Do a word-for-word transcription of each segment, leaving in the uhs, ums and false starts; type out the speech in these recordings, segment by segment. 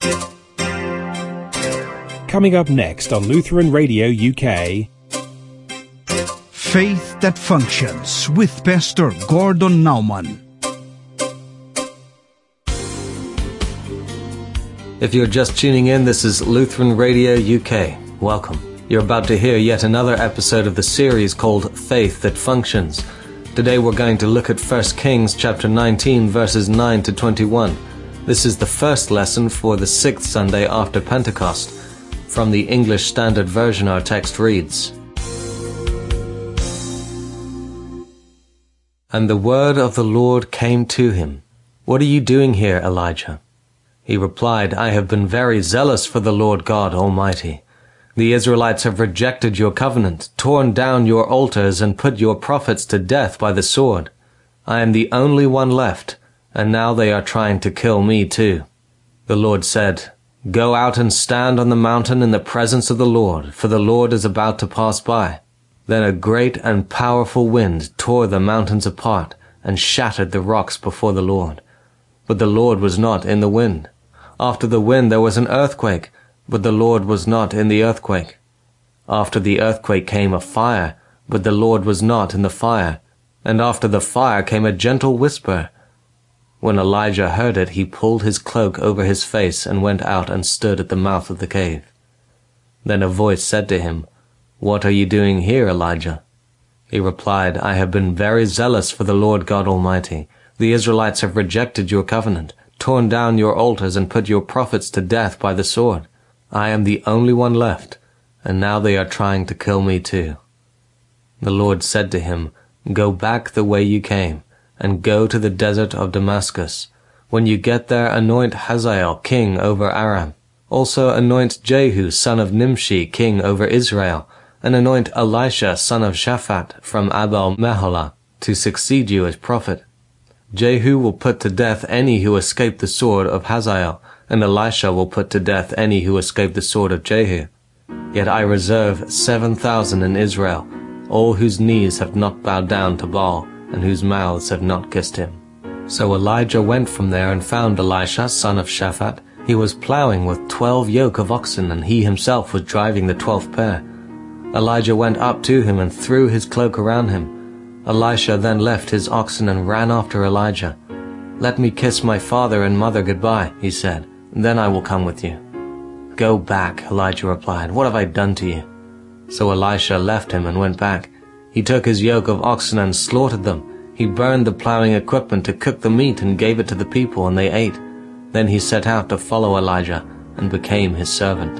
Coming up next on Lutheran Radio U K. Faith That Functions with Pastor Gordon Nauman. If you're just tuning in, this is Lutheran Radio U K. Welcome. You're about to hear yet another episode of the series called Faith That Functions. Today we're going to look at First Kings chapter nineteen, verses nine to twenty-one. This is the first lesson for the sixth Sunday after Pentecost. From the English Standard Version, our text reads, And the word of the Lord came to him, What are you doing here, Elijah? He replied, I have been very zealous for the Lord God Almighty. The Israelites have rejected your covenant, torn down your altars, and put your prophets to death by the sword. I am the only one left, and now they are trying to kill me too. The Lord said, Go out and stand on the mountain in the presence of the Lord, for the Lord is about to pass by. Then a great and powerful wind tore the mountains apart and shattered the rocks before the Lord. But the Lord was not in the wind. After the wind there was an earthquake, but the Lord was not in the earthquake. After the earthquake came a fire, but the Lord was not in the fire. And after the fire came a gentle whisper. When Elijah heard it, he pulled his cloak over his face and went out and stood at the mouth of the cave. Then a voice said to him, What are you doing here, Elijah? He replied, I have been very zealous for the Lord God Almighty. The Israelites have rejected your covenant, torn down your altars, and put your prophets to death by the sword. I am the only one left, and now they are trying to kill me too. The Lord said to him, Go back the way you came, and go to the desert of Damascus. When you get there, anoint Hazael king over Aram. Also anoint Jehu son of Nimshi king over Israel, and anoint Elisha son of Shaphat from Abel-Meholah to succeed you as prophet. Jehu will put to death any who escape the sword of Hazael, and Elisha will put to death any who escape the sword of Jehu. Yet I reserve seven thousand in Israel, all whose knees have not bowed down to Baal, and whose mouths have not kissed him. So Elijah went from there and found Elisha son of Shaphat. He was plowing with twelve yoke of oxen, and he himself was driving the twelfth pair. Elijah went up to him and threw his cloak around him. Elisha then left his oxen and ran after Elijah. Let me kiss my father and mother goodbye, he said, then I will come with you. Go back, Elijah replied. What have I done to you? So Elisha left him and went back. He took his yoke of oxen and slaughtered them. He burned the plowing equipment to cook the meat and gave it to the people, and they ate. Then he set out to follow Elijah and became his servant.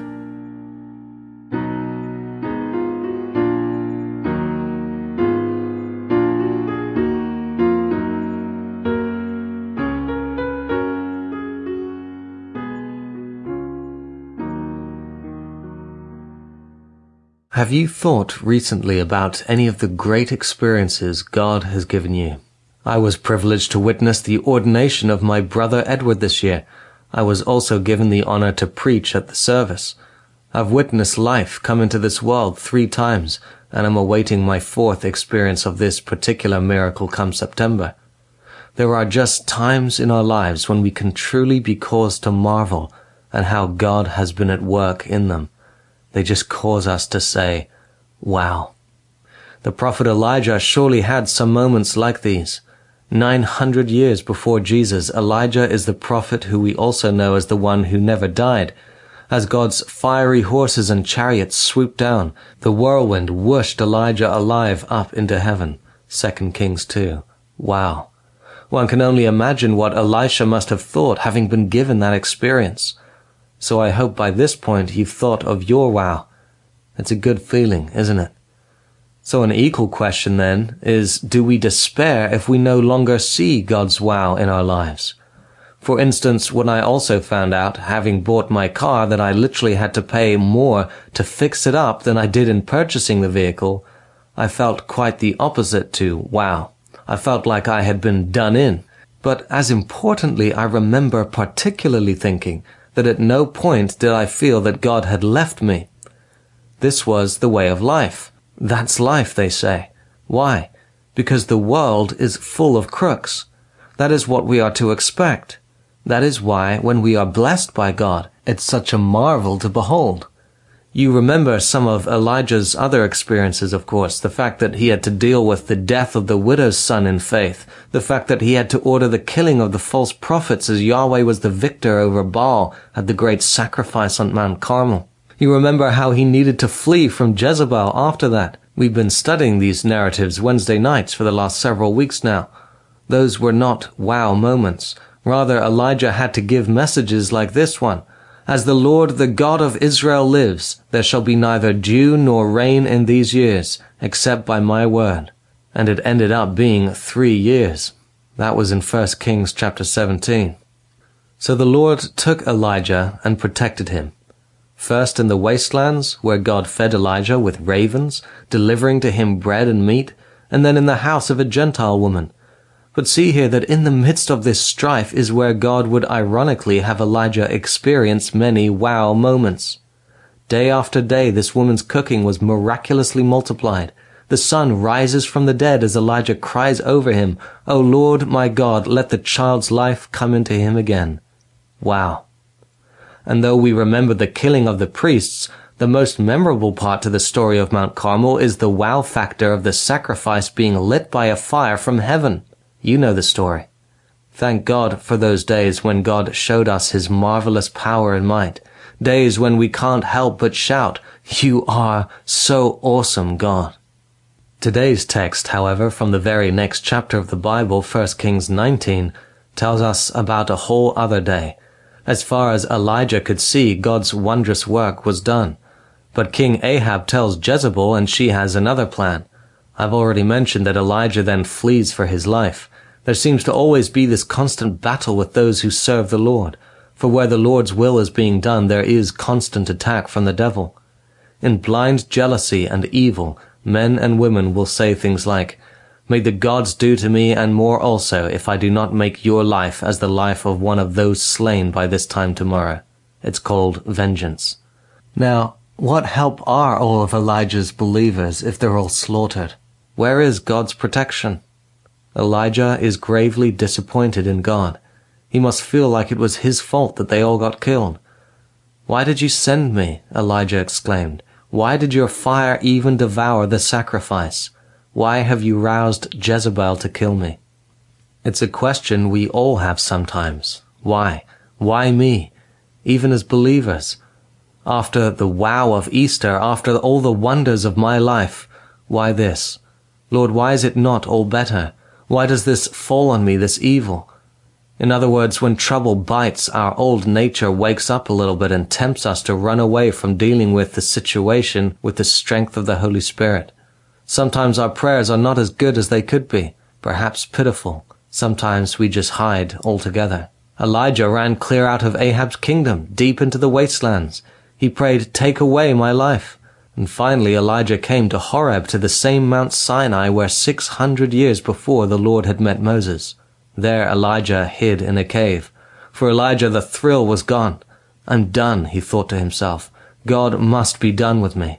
Have you thought recently about any of the great experiences God has given you? I was privileged to witness the ordination of my brother Edward this year. I was also given the honor to preach at the service. I've witnessed life come into this world three times, and I'm awaiting my fourth experience of this particular miracle come September. There are just times in our lives when we can truly be caused to marvel at how God has been at work in them. They just cause us to say, wow. The prophet Elijah surely had some moments like these. Nine hundred years before Jesus, Elijah is the prophet who we also know as the one who never died. As God's fiery horses and chariots swooped down, the whirlwind whooshed Elijah alive up into heaven. Second Kings two. Wow. One can only imagine what Elisha must have thought, having been given that experience. So I hope by this point you've thought of your wow. It's a good feeling, isn't it? So an equal question then is, do we despair if we no longer see God's wow in our lives? For instance, when I also found out, having bought my car, that I literally had to pay more to fix it up than I did in purchasing the vehicle, I felt quite the opposite to wow. I felt like I had been done in. But as importantly, I remember particularly thinking that at no point did I feel that God had left me. This was the way of life. That's life, they say. Why? Because the world is full of crooks. That is what we are to expect. That is why, when we are blessed by God, It's such a marvel to behold. You remember some of Elijah's other experiences, of course, the fact that he had to deal with the death of the widow's son in faith, the fact that he had to order the killing of the false prophets as Yahweh was the victor over Baal at the great sacrifice on Mount Carmel. You remember how he needed to flee from Jezebel after that. We've been studying these narratives Wednesday nights for the last several weeks now. Those were not wow moments. Rather, Elijah had to give messages like this one. As the Lord, the God of Israel lives, there shall be neither dew nor rain in these years, except by my word. And it ended up being three years. That was in First Kings chapter seventeen. So the Lord took Elijah and protected him. First in the wastelands, where God fed Elijah with ravens, delivering to him bread and meat, and then in the house of a Gentile woman. But see here that in the midst of this strife is where God would ironically have Elijah experience many wow moments. Day after day this woman's cooking was miraculously multiplied. The sun rises from the dead as Elijah cries over him, "O Lord my God, let the child's life come into him again." Wow. And though we remember the killing of the priests, the most memorable part to the story of Mount Carmel is the wow factor of the sacrifice being lit by a fire from heaven. You know the story. Thank God for those days when God showed us his marvelous power and might. Days when we can't help but shout, "You are so awesome, God." Today's text, however, from the very next chapter of the Bible, First Kings nineteen, tells us about a whole other day. As far as Elijah could see, God's wondrous work was done. But King Ahab tells Jezebel, and she has another plan. I've already mentioned that Elijah then flees for his life. There seems to always be this constant battle with those who serve the Lord, for where the Lord's will is being done, there is constant attack from the devil. In blind jealousy and evil, men and women will say things like, "May the gods do to me and more also if I do not make your life as the life of one of those slain by this time tomorrow." It's called vengeance. Now, what help are all of Elijah's believers if they're all slaughtered? Where is God's protection? Elijah is gravely disappointed in God. He must feel like it was his fault that they all got killed. "Why did you send me?" Elijah exclaimed. "Why did your fire even devour the sacrifice? Why have you roused Jezebel to kill me?" It's a question we all have sometimes. Why? Why me? Even as believers. After the wow of Easter, after all the wonders of my life, why this? Lord, why is it not all better? Why does this fall on me, this evil? In other words, when trouble bites, our old nature wakes up a little bit and tempts us to run away from dealing with the situation with the strength of the Holy Spirit. Sometimes our prayers are not as good as they could be, perhaps pitiful. Sometimes we just hide altogether. Elijah ran clear out of Ahab's kingdom, deep into the wastelands. He prayed, "Take away my life." And finally Elijah came to Horeb, to the same Mount Sinai where six hundred years before the Lord had met Moses. There Elijah hid in a cave. For Elijah the thrill was gone. "I'm done," he thought to himself. "God must be done with me."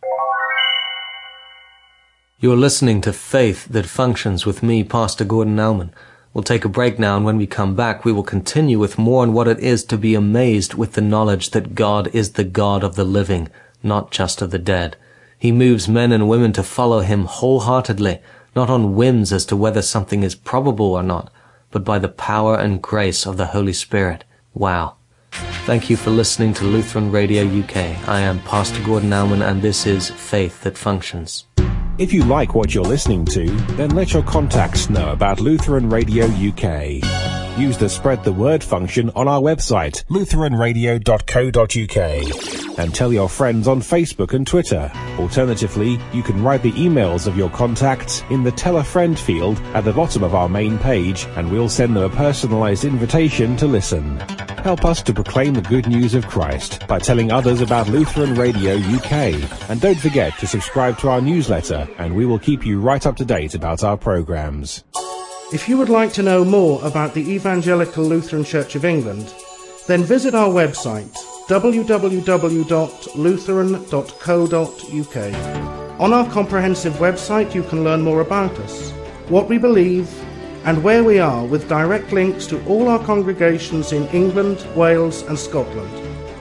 You're listening to Faith That Functions with me, Pastor Gordon Elman. We'll take a break now, and when we come back, we will continue with more on what it is to be amazed with the knowledge that God is the God of the living, not just of the dead. He moves men and women to follow him wholeheartedly, not on whims as to whether something is probable or not, but by the power and grace of the Holy Spirit. Wow. Thank you for listening to Lutheran Radio U K. I am Pastor Gordon Elman, and this is Faith That Functions. If you like what you're listening to, then let your contacts know about Lutheran Radio U K. Use the Spread the Word function on our website, lutheran radio dot co dot u k, and tell your friends on Facebook and Twitter. Alternatively, you can write the emails of your contacts in the Tell a Friend field at the bottom of our main page, and we'll send them a personalized invitation to listen. Help us to proclaim the good news of Christ by telling others about Lutheran Radio U K. And don't forget to subscribe to our newsletter, and we will keep you right up to date about our programs. If you would like to know more about the Evangelical Lutheran Church of England, then visit our website w w w dot lutheran dot co dot u k. On our comprehensive website you can learn more about us, what we believe, and where we are, with direct links to all our congregations in England, Wales and Scotland.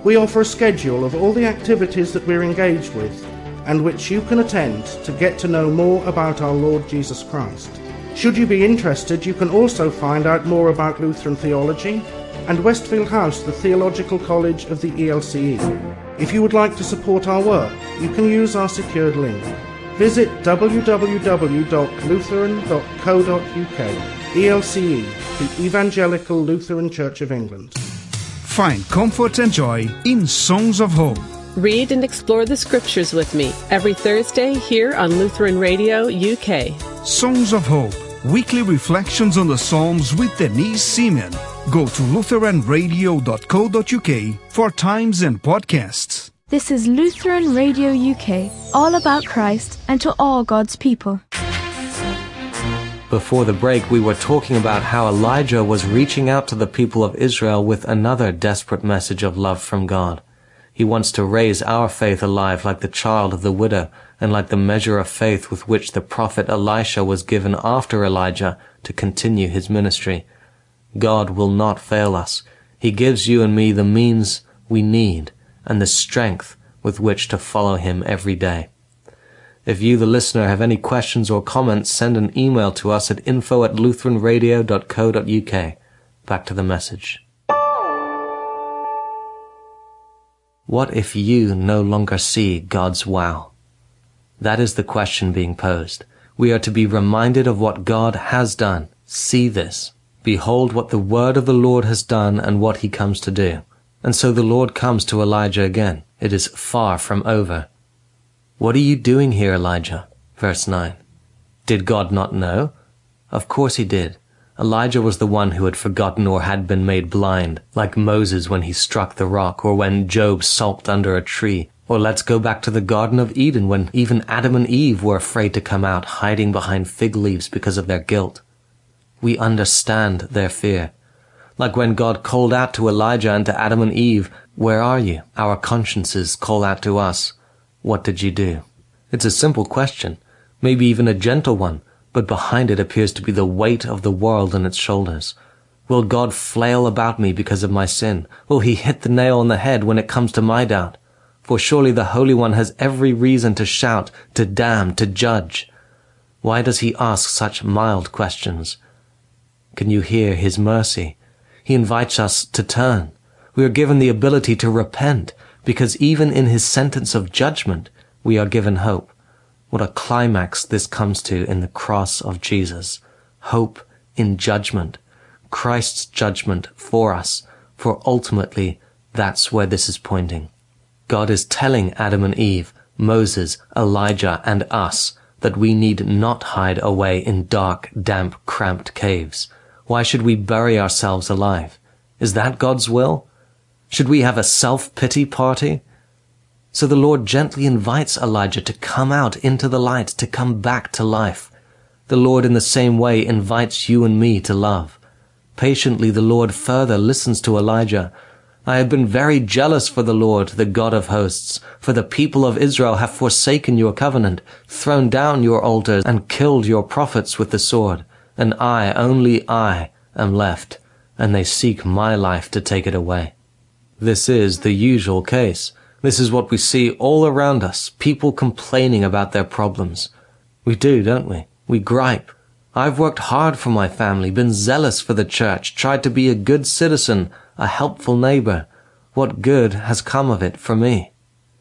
We offer a schedule of all the activities that we're engaged with and which you can attend to get to know more about our Lord Jesus Christ. Should you be interested, you can also find out more about Lutheran theology and Westfield House, the theological college of the E L C E. If you would like to support our work, you can use our secured link. Visit w w w dot lutheran dot co dot u k. E L C E, the Evangelical Lutheran Church of England. Find comfort and joy in Songs of Hope. Read and explore the scriptures with me every Thursday here on Lutheran Radio U K. Songs of Hope, weekly reflections on the Psalms with Denise Seaman. Go to lutheran radio dot co dot u k for times and podcasts. This is Lutheran Radio U K, all about Christ and to all God's people. Before the break, we were talking about how Elijah was reaching out to the people of Israel with another desperate message of love from God. He wants to raise our faith alive like the child of the widow and like the measure of faith with which the prophet Elisha was given after Elijah to continue his ministry. God will not fail us. He gives you and me the means we need and the strength with which to follow him every day. If you, the listener, have any questions or comments, send an email to us at info at lutheran radio dot co dot u k. Back to the message. What if you no longer see God's wow? That is the question being posed. We are to be reminded of what God has done. See this. Behold what the word of the Lord has done and what he comes to do. And so the Lord comes to Elijah again. It is far from over. What are you doing here, Elijah? Verse nine. Did God not know? Of course he did. Elijah was the one who had forgotten or had been made blind, like Moses when he struck the rock, or when Job sulked under a tree, or let's go back to the Garden of Eden when even Adam and Eve were afraid to come out, hiding behind fig leaves because of their guilt. We understand their fear. Like when God called out to Elijah and to Adam and Eve, "Where are you?" Our consciences call out to us, "What did you do?" It's a simple question, maybe even a gentle one, but behind it appears to be the weight of the world on its shoulders. Will God flail about me because of my sin? Will he hit the nail on the head when it comes to my doubt? For surely the Holy One has every reason to shout, to damn, to judge. Why does he ask such mild questions? Can you hear his mercy? He invites us to turn. We are given the ability to repent, because even in his sentence of judgment, we are given hope. What a climax this comes to in the cross of Jesus. Hope in judgment. Christ's judgment for us, for ultimately that's where this is pointing. God is telling Adam and Eve, Moses, Elijah, and us that we need not hide away in dark, damp, cramped caves. Why should we bury ourselves alive? Is that God's will? Should we have a self-pity party? So the Lord gently invites Elijah to come out into the light, to come back to life. The Lord in the same way invites you and me to love. Patiently the Lord further listens to Elijah. I have been very jealous for the Lord, the God of hosts, for the people of Israel have forsaken your covenant, thrown down your altars, and killed your prophets with the sword. And I, only I, am left, and they seek my life to take it away. This is the usual case. This is what we see all around us, people complaining about their problems. We do, don't we? We gripe. I've worked hard for my family, been zealous for the church, tried to be a good citizen, a helpful neighbor. What good has come of it for me?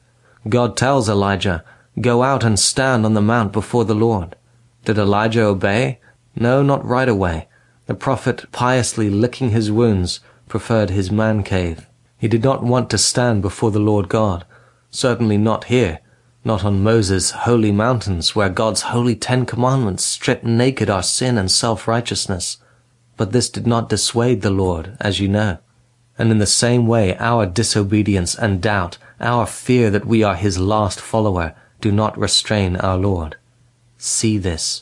God tells Elijah, "Go out and stand on the mount before the Lord." Did Elijah obey? No, not right away. The prophet, piously licking his wounds, preferred his man cave. He did not want to stand before the Lord God. Certainly not here, not on Moses' holy mountains, where God's holy Ten Commandments strip naked our sin and self-righteousness. But this did not dissuade the Lord, as you know. And in the same way, our disobedience and doubt, our fear that we are his last follower, do not restrain our Lord. See this.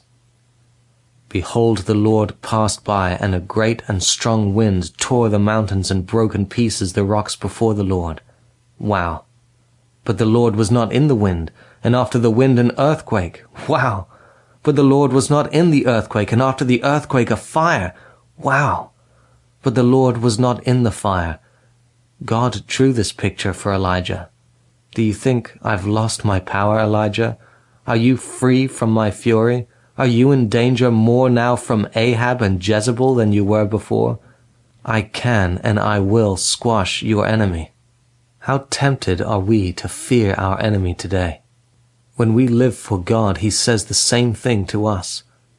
Behold, the Lord passed by, and a great and strong wind tore the mountains and broke in pieces the rocks before the Lord. Wow. But the Lord was not in the wind, and after the wind an earthquake. Wow. But the Lord was not in the earthquake, and after the earthquake a fire. Wow. But the Lord was not in the fire. God drew this picture for Elijah. Do you think I've lost my power, Elijah? Are you free from my fury? Are you in danger more now from Ahab and Jezebel than you were before? I can and I will squash your enemy. How tempted are we to fear our enemy today? When we live for God, he says the same thing to us.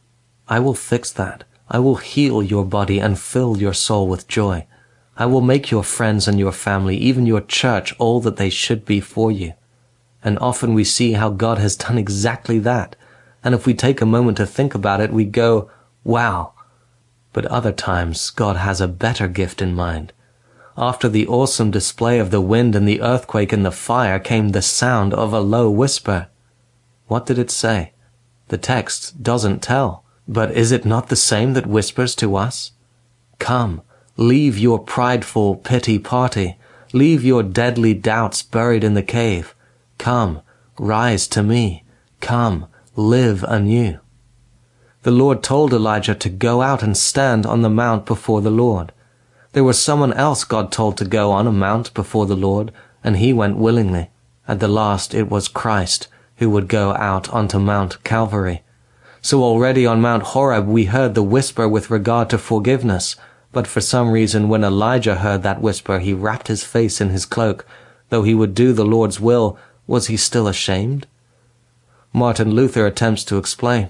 I will fix that. I will heal your body and fill your soul with joy. I will make your friends and your family, even your church, all that they should be for you. And often we see how God has done exactly that. And if we take a moment to think about it, we go, wow. But other times, God has a better gift in mind. After the awesome display of the wind and the earthquake and the fire came the sound of a low whisper. What did it say? The text doesn't tell. But is it not the same that whispers to us? Come, leave your prideful pity party. Leave your deadly doubts buried in the cave. Come, rise to me. Come, live anew. The Lord told Elijah to go out and stand on the mount before the Lord. There was someone else God told to go on a mount before the Lord, and he went willingly. At the last it was Christ who would go out onto Mount Calvary. So already on Mount Horeb we heard the whisper with regard to forgiveness, but for some reason when Elijah heard that whisper he wrapped his face in his cloak. Though he would do the Lord's will, was he still ashamed? Martin Luther attempts to explain.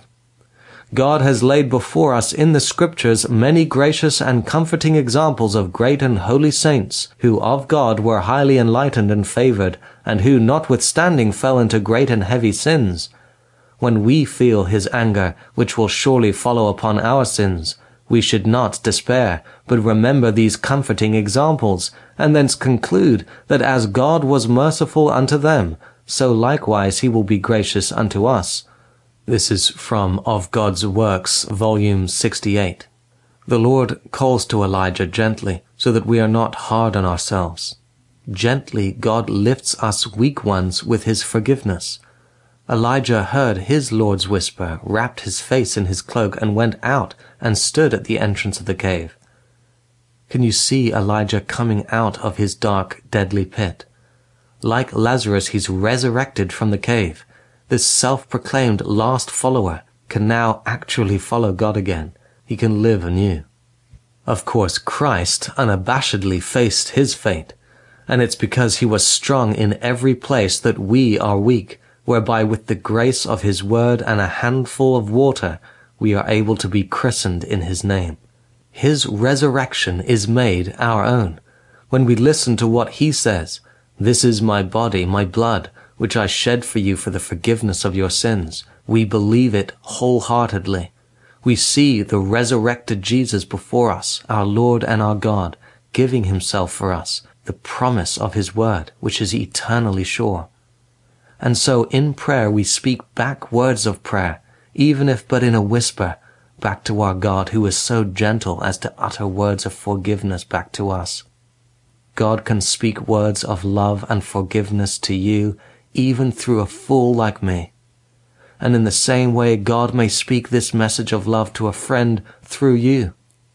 God has laid before us in the Scriptures many gracious and comforting examples of great and holy saints, who of God were highly enlightened and favored, and who notwithstanding fell into great and heavy sins. When we feel his anger, which will surely follow upon our sins, we should not despair, but remember these comforting examples, and thence conclude that as God was merciful unto them, so likewise he will be gracious unto us. This is from Of God's Works, volume sixty-eight. The Lord calls to Elijah gently, so that we are not hard on ourselves. Gently God lifts us weak ones with his forgiveness. Elijah heard his Lord's whisper, wrapped his face in his cloak, and went out and stood at the entrance of the cave. Can you see Elijah coming out of his dark, deadly pit? Like Lazarus, he's resurrected from the cave. This self-proclaimed last follower can now actually follow God again. He can live anew. Of course, Christ unabashedly faced his fate, and it's because he was strong in every place that we are weak, whereby with the grace of his word and a handful of water we are able to be christened in his name. His resurrection is made our own. When we listen to what he says, "This is my body, my blood, which I shed for you for the forgiveness of your sins," we believe it wholeheartedly. We see the resurrected Jesus before us, our Lord and our God, giving himself for us, the promise of his word, which is eternally sure. And so in prayer we speak back words of prayer, even if but in a whisper, back to our God who is so gentle as to utter words of forgiveness back to us. God can speak words of love and forgiveness to you, even through a fool like me. And in the same way, God may speak this message of love to a friend through you.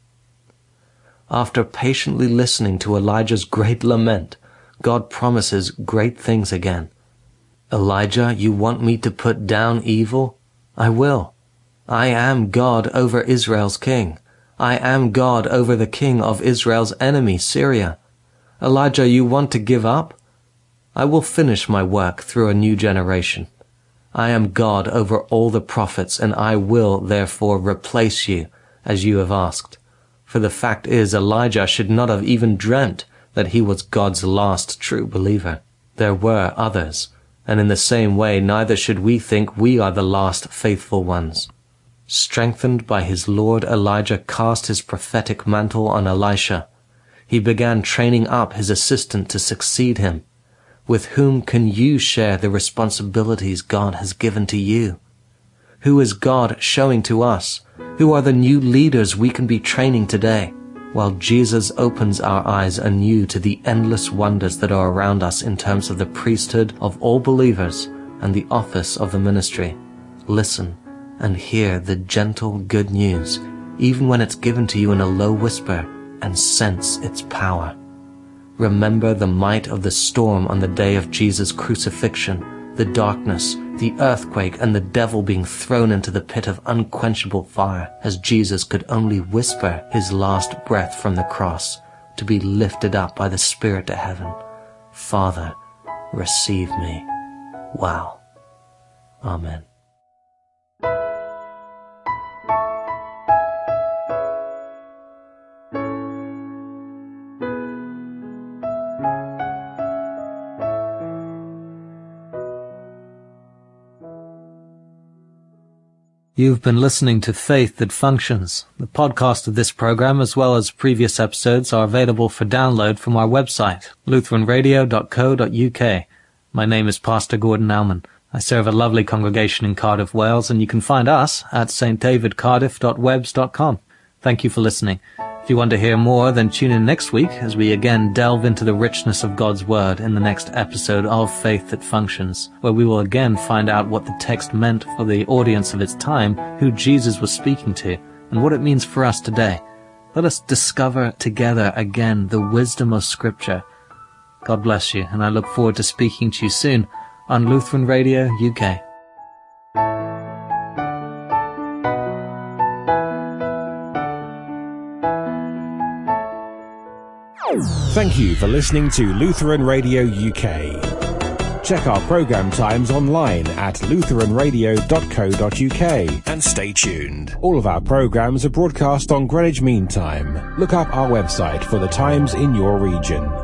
After patiently listening to Elijah's great lament, God promises great things again. Elijah, you want me to put down evil? I will. I am God over Israel's king. I am God over the king of Israel's enemy, Syria. Elijah, you want to give up? I will finish my work through a new generation. I am God over all the prophets, and I will therefore replace you, as you have asked. For the fact is, Elijah should not have even dreamt that he was God's last true believer. There were others, and in the same way neither should we think we are the last faithful ones. Strengthened by his Lord, Elijah cast his prophetic mantle on Elisha. He began training up his assistant to succeed him. With whom can you share the responsibilities God has given to you? Who is God showing to us? Who are the new leaders we can be training today, while Jesus opens our eyes anew to the endless wonders that are around us in terms of the priesthood of all believers and the office of the ministry? Listen and hear the gentle good news, even when it's given to you in a low whisper, and sense its power. Remember the might of the storm on the day of Jesus' crucifixion, the darkness, the earthquake, and the devil being thrown into the pit of unquenchable fire, as Jesus could only whisper his last breath from the cross, to be lifted up by the Spirit to heaven. Father, receive me. Wow. Amen. You've been listening to Faith That Functions. The podcast of this program, as well as previous episodes, are available for download from our website, lutheran radio dot co dot u k. My name is Pastor Gordon Alman. I serve a lovely congregation in Cardiff, Wales, and you can find us at s t david cardiff dot webs dot com. Thank you for listening. If you want to hear more, then tune in next week as we again delve into the richness of God's Word in the next episode of Faith That Functions, where we will again find out what the text meant for the audience of its time, who Jesus was speaking to, and what it means for us today. Let us discover together again the wisdom of Scripture. God bless you, and I look forward to speaking to you soon on Lutheran Radio U K. Thank you for listening to Lutheran Radio U K. Check our program times online at lutheran radio dot co dot u k and stay tuned. All of our programs are broadcast on Greenwich Mean Time. Look up our website for the times in your region.